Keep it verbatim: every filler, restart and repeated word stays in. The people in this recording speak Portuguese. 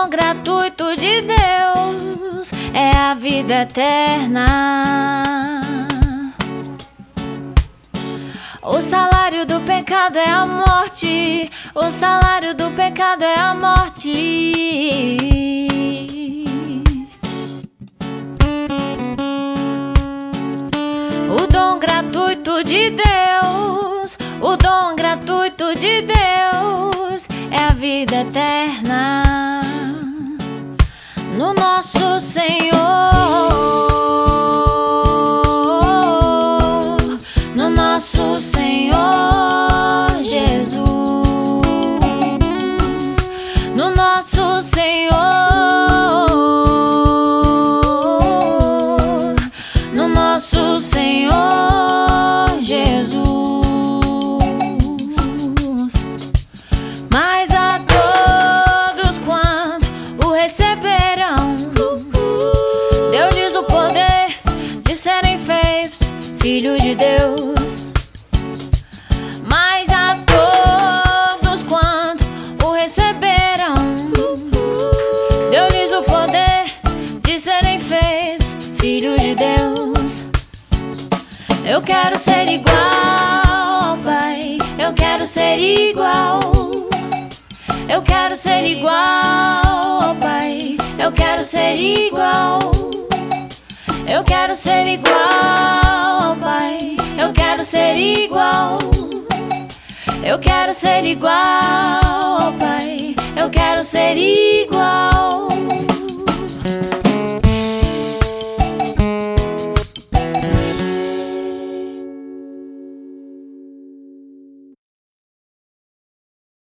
dom gratuito de Deus é a vida eterna. O salário do pecado é a morte. O salário do pecado é a morte. O dom gratuito de Deus, o dom gratuito de Deus é a vida eterna no nosso Senhor, no nosso Senhor Jesus, no nosso Senhor, no nosso Senhor Jesus. Mas a todos quanto o receberão, deu-lhes o poder de serem feitos filhos de Deus. Mas a todos quanto o receberão, deu-lhes o poder de serem feitos filhos de Deus. Eu quero ser igual, Pai, eu quero ser igual. Eu quero ser igual, Pai, eu quero ser igual. Eu quero ser igual, Pai, eu quero ser igual. Eu quero ser igual, Pai, eu quero ser igual.